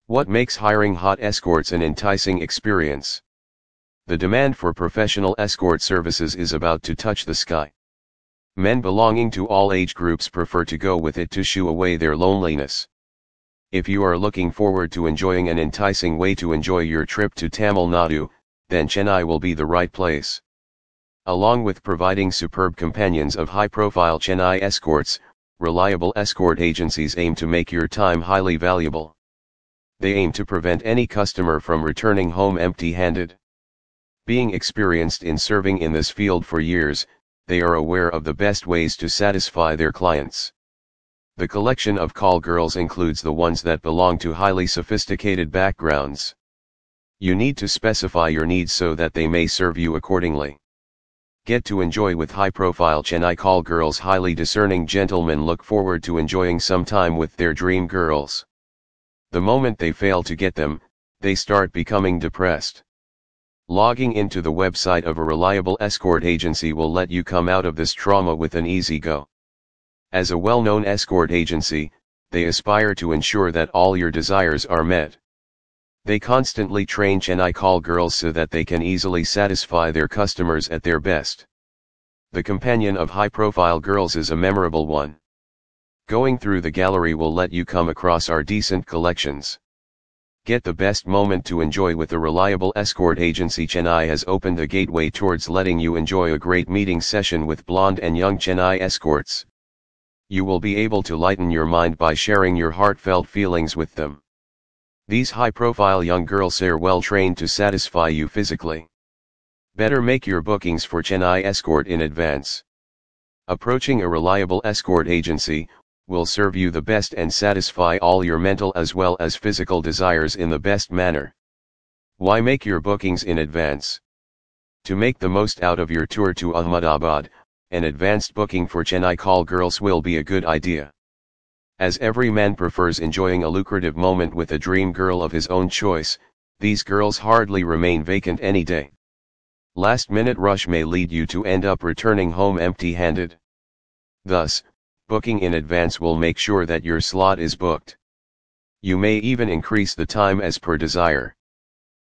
What makes hiring hot escorts an enticing experience? The demand for professional escort services is about to touch the sky. Men belonging to all age groups prefer to go with it to shoo away their loneliness. If you are looking forward to enjoying an enticing way to enjoy your trip to Tamil Nadu, then Chennai will be the right place. Along with providing superb companions of high-profile Chennai escorts, reliable escort agencies aim to make your time highly valuable. They aim to prevent any customer from returning home empty-handed. Being experienced in serving in this field for years, they are aware of the best ways to satisfy their clients. The collection of call girls includes the ones that belong to highly sophisticated backgrounds. You need to specify your needs so that they may serve you accordingly. Get to enjoy with high-profile Chennai call girls. Highly discerning gentlemen look forward to enjoying some time with their dream girls. The moment they fail to get them, they start becoming depressed. Logging into the website of a reliable escort agency will let you come out of this trauma with an easy go. As a well-known escort agency, they aspire to ensure that all your desires are met. They constantly train Chennai call girls so that they can easily satisfy their customers at their best. The companion of high-profile girls is a memorable one. Going through the gallery will let you come across our decent collections. Get the best moment to enjoy with a reliable escort agency. Chennai has opened a gateway towards letting you enjoy a great meeting session with blonde and young Chennai escorts. You will be able to lighten your mind by sharing your heartfelt feelings with them. These high-profile young girls are well trained to satisfy you physically. Better make your bookings for Chennai Escort in advance. Approaching a reliable escort agency will serve you the best and satisfy all your mental as well as physical desires in the best manner. Why make your bookings in advance? To make the most out of your tour to Ahmedabad, an advanced booking for Chennai call girls will be a good idea. As every man prefers enjoying a lucrative moment with a dream girl of his own choice, these girls hardly remain vacant any day. Last-minute rush may lead you to end up returning home empty-handed. Thus, booking in advance will make sure that your slot is booked. You may even increase the time as per desire.